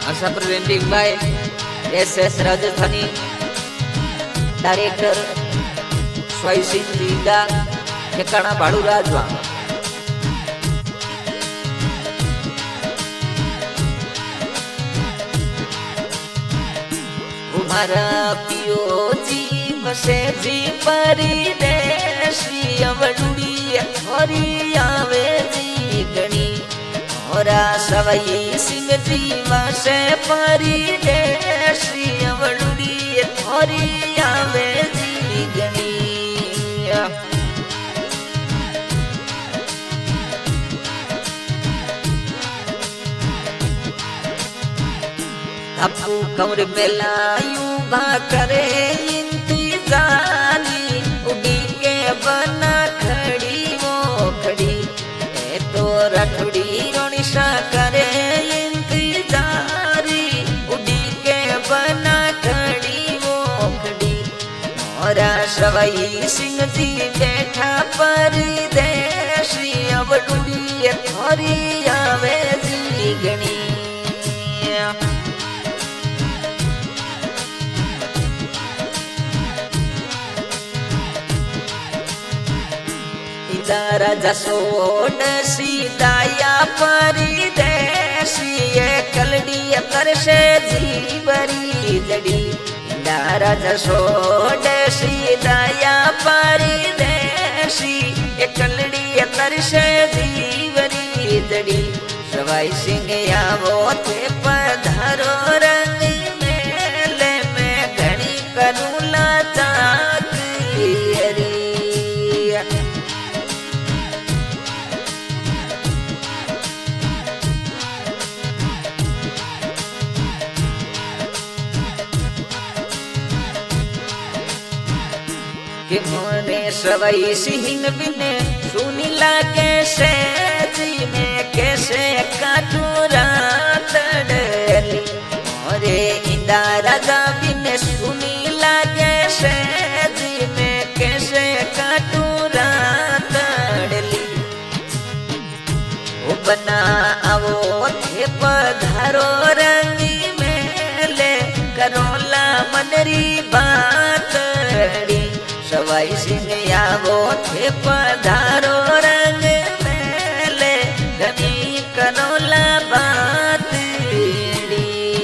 असा presenting by SS Rajasthani director स्वाई लीगा ठिकाना भाड़ू राजवा। हमारा पियो जी बसे जी परिदेशी अवडुड़ी थोरी आवे जी गणी मोरा सवई सिंह जी बसे परिदेशी अवडुड़ी थोरी आवे जी गणी। अपू कमर बेलायू बा करे इंतजारी उड़ी के बना खड़ी वो खड़ी तो रठड़ी रोनिशा करे इंतजारी उड़ी के बना खड़ी वो खड़ी मोरा सवई सिंह जी बैठा परदेशी अब डूडी थोरी आवे जी गणी। राजा सोड सीताया परिदेशी कलड़ी करशे जीवरी जड़ी राजा सोड सीताया परिदेशी कलड़ी करशे जीवरी जड़ी सवाई सिंह आवो थे पधारो रंग मेले में घड़ी करूला चाकरी। कि मोने सवई सिंह बिने सुनी लागे से जी में कैसे काटू रात डली मोरे इंदा राजा बिने सुनी लागे से जी में कैसे काटू रात डली वो बना आवो थे पधारो रंगी मेले करोला मनरी बात डी सवाई सिंह आवो थे पधारो रंग मेले घनी करोला बात डी।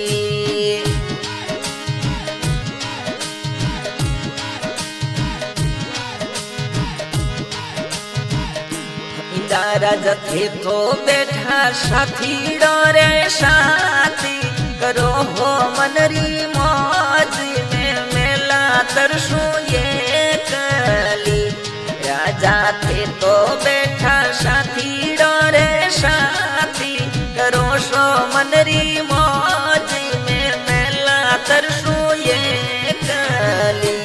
इंदारा जथे तो बैठा साथी डोरे साथी करो हो मनरी मौज में मेला तरसू ये कली राजा थे तो बैठा साथी डोरे साथी करो सो मनरी मौज में मेला तरसू ये कली।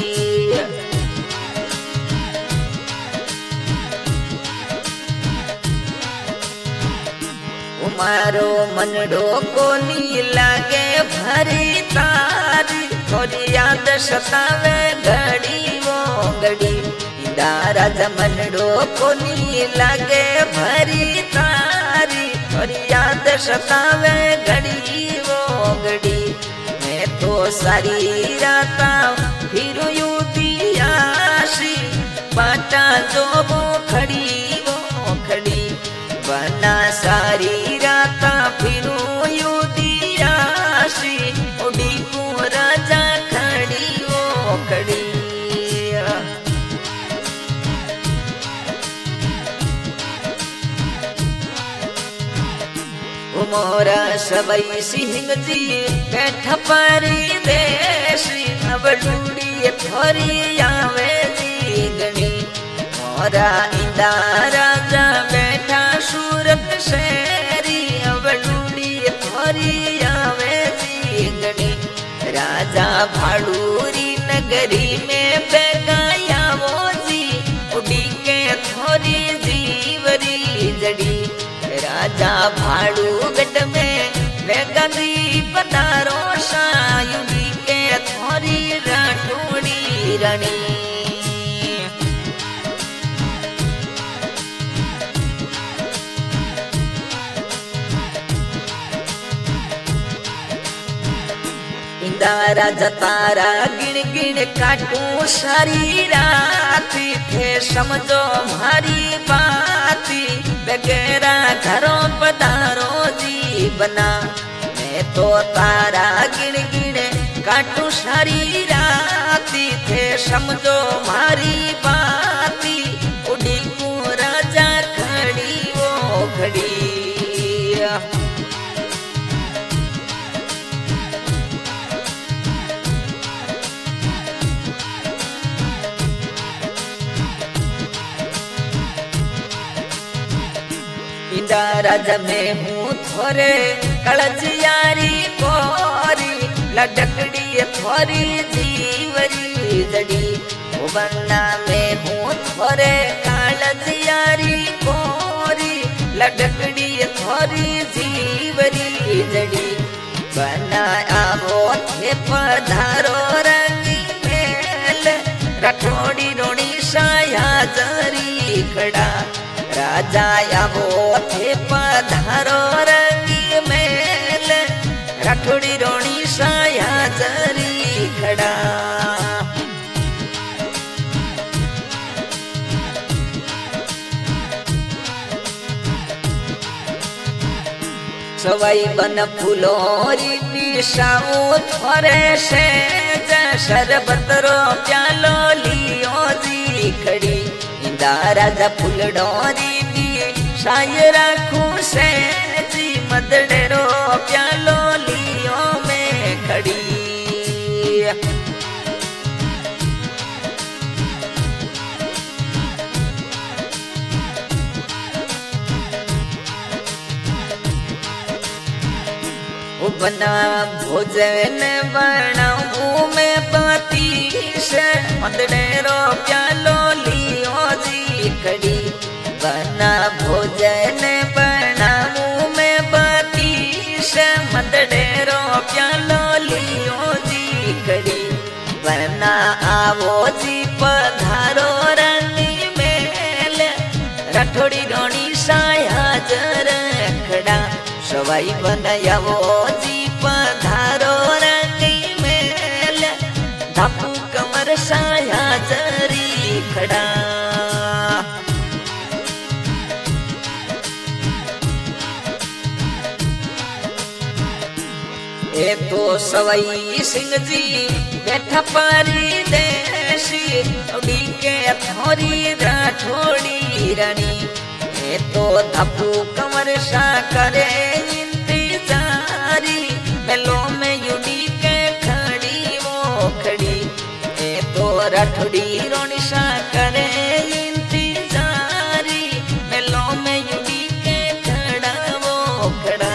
मारो मनडो कोनी लागे भरी तारी थोड़ी याद सतावे घड़ी वो घड़ी राजा मनडो कोनी लागे भरी तारी थोड़ी याद सतावे घड़ी वो घड़ी मैं तो सारी राता फिर यू दियासी पाटा जो वो खड़ी बना सारी राता फिरू यू दियासी उड़ी को राजा खड़ी वो खड़ी। मोरा सवई सिंह जी बैठ परदेशी अब डूडी थोरी आवे जी गणी मोरा इंदा राजा बैठा सूरत शेरी अब डूडी थोरी आवे जी गणी राजा भाड़ूरी नगरी में बेगाया वो जी उड़ी के थोरी जीवरी जड़ी राजा भाड़ू गढ़ में वेगदी पधारो सायुडी के थोरी राठौड़ी रानी। इंदारा जतारा गिण गिण काटू सारी राती थे समझो मारी बाती बगैरा घरों पधारो जी बना मैं तो तारा गिण गिण काटू सारी राती थे समझो मारी बाती उड़ी को राजा खड़ी वो खड़ी राजा में हूँ थोरे कलजियारी कोरी लडकड़ी थोरी जीवरी जड़ी बन्ना में हूँ थोरे कलजियारी कोरी लडकड़ी थोरी जीवरी जड़ी बना आवो थे पधारो रंगी मेल रठोड़ी रोणी साया जरी खड़ा राजा आवो थे पधारो रंगी मेल रठोड़ी रोणी साया जरी खड़ा सवाई बन फूलोरी पिसाऊ थोरे से शरबत रो प्यालो लियो जी खड़ी राजा फूलडोरी भी साय राखू से जी मदड़ेरो प्यालो लियो में खड़ी बना भोजन बनाऊ में पति से मदड़ेरो प्यालो लियो जी खड़ी बना भोजन बनाऊ में पति से मदड़ेरो प्यालो लियो जी खड़ी बना आवो जी पधारो रंगी मेल रठोड़ी रोणी साया जर खड़ा सवाई बनायावो जी पधारो रंगी मेल धापू कमर साया जरी खड़ा ए तो सवाई सिंह जी बैठा पारी देशी उड़ी के थोरी राठोड़ी रानी ए तो धापू कमर सा करे इंतजारी मेलो में युड़ी के खड़ी वो खड़ी ए तो राठोड़ी रोणी सा करे इंतजारी मेलो में युड़ी के खड़ा वो खड़ा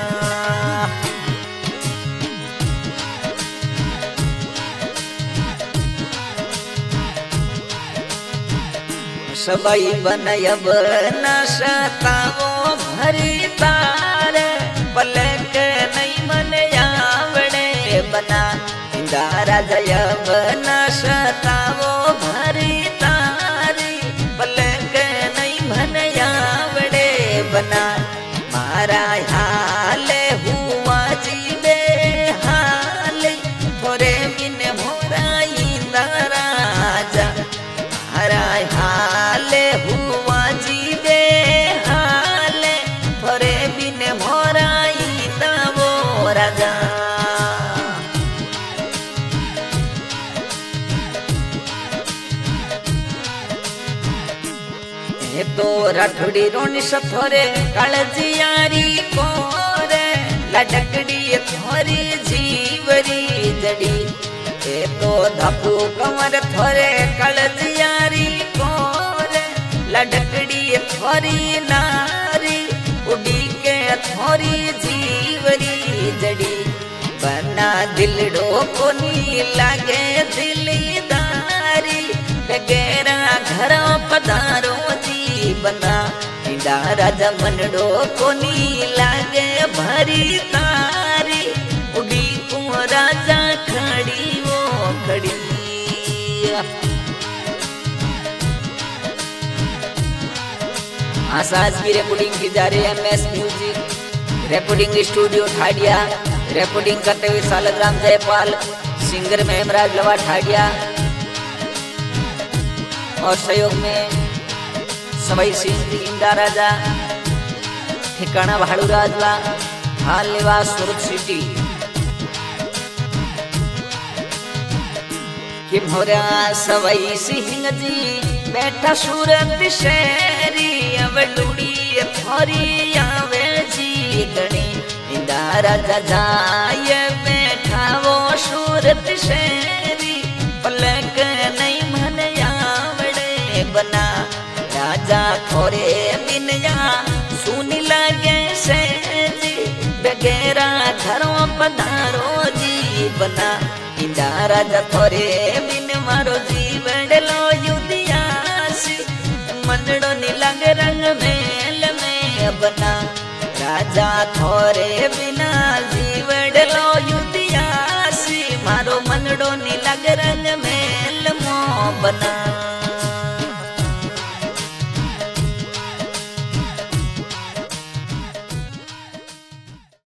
सबाई बनयब न सतावो भरी तार पलक नहीं मन आवड़े बना इंदारा जयब न सतावो भरी तारी पलक नहीं मन आवड़े बना मारा हाल हुआ जी बे हाल थोरे बिन मोरा इंदारा जा मारा हाल हुआ जी बे हाल थोरे बिन मोरा इंदावो राजा तो राठोड़ी रोणी सथोरे कालजियारी कोरे लडकड़ी थोरी जीवरी जड़ी ए तो धापू कमर थोरे कालजियारी कोरे लडकड़ी थोरी नारी उड़ी के थोरी जीवरी जड़ी बना दिलडो कोनी लागे दिलदारी बगैरा घर पधारो जी बना राजा मनडो कोनी लागे भरी तारी उड़ी को राजा खड़ी वो खड़ी आज की रिकॉर्डिंग की जा रही है MS म्यूजिक रिकॉर्डिंग स्टूडियो ठाडिया, रिकॉर्डिंग करते हुए सालग्राम जयपाल, सिंगर में हेमराज लवा ठाडिया और सहयोग में सवई सिंह इंदा राजा, ठिकाना भाड़ू राजवा, हाल निवास सूरत सिटी। कि मोरा सवई सिंह जी बैठा सूरत शहरी, अब लुड़ी थोरी आवे जी गणी, इंदा राजा जाय बैठा वो सूरत शहरी, पलक नहीं मन आवड़े बना, राजा थोरे बिनया सुनी लगे से जी, बगैरा घरों पधारो जी बना, इंदा राजा थोरे बिन मारो जीवन लो युदियासी, मनड़ो नीलंग रंग मेल में बना, राजा थोरे बिना जीवन लो युदियासी, मारो मनड़ो नीलंग रंग मेल मो बना।